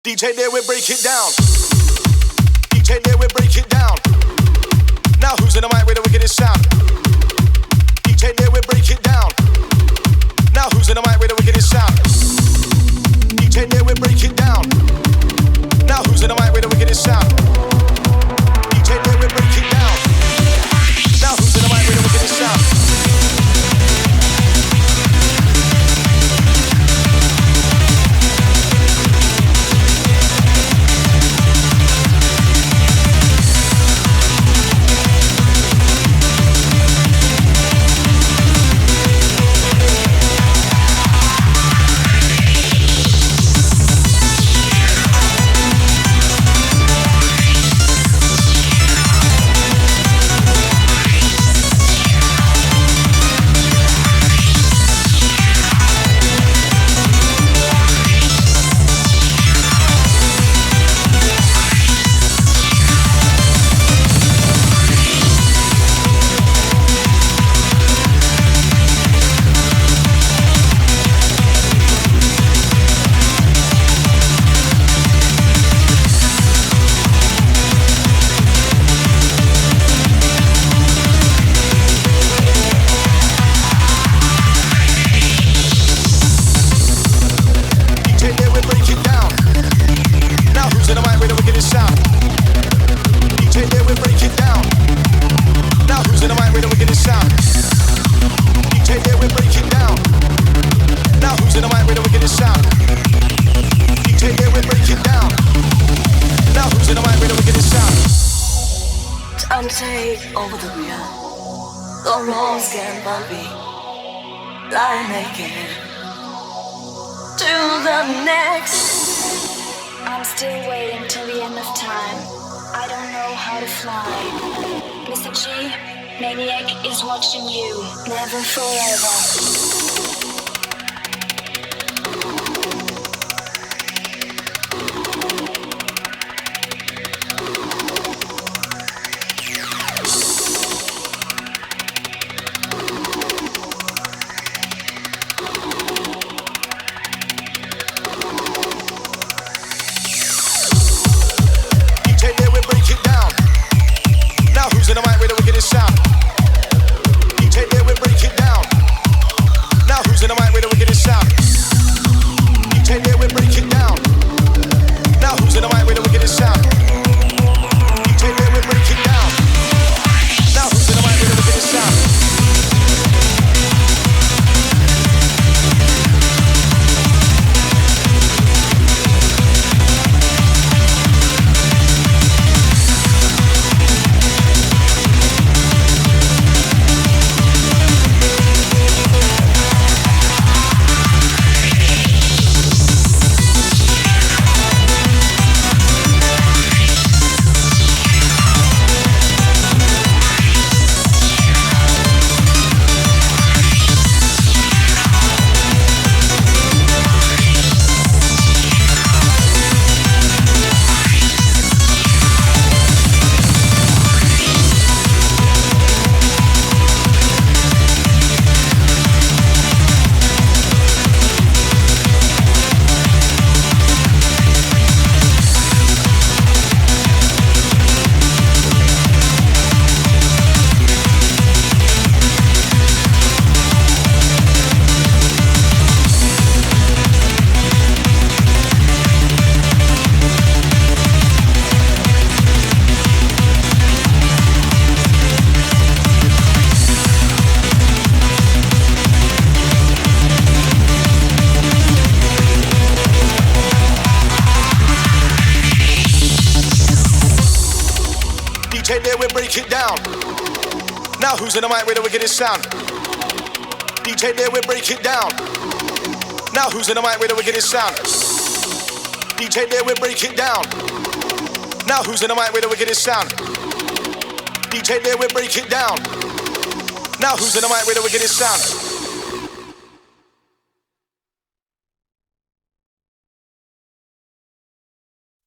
DJ there, we break it down. DJ there, we break it down. Now who's in the mic with the wickedest sound? DJ there, we break it down. Now who's in the mic with the wickedest sound? DJ there, we break it down. Now who's in the mic with the wickedest sound? DJ there, we break it down. Now who's in the mic with the wickedest sound? Take over the wheel. The walls getting bumpy. Lying naked. To the next. I'm still waiting till the end of time. I don't know how to fly. Mr. G, Maniac is watching you. Never forever. DJ there, we break it down. Now who's in the mic with the wickedest sound? DJ there, we break it down. Now who's in the mic with the wickedest sound? DJ there, we break it down. Now who's in the mic with the wickedest sound? DJ there, we break it down. Now who's in the mic with the wickedest sound?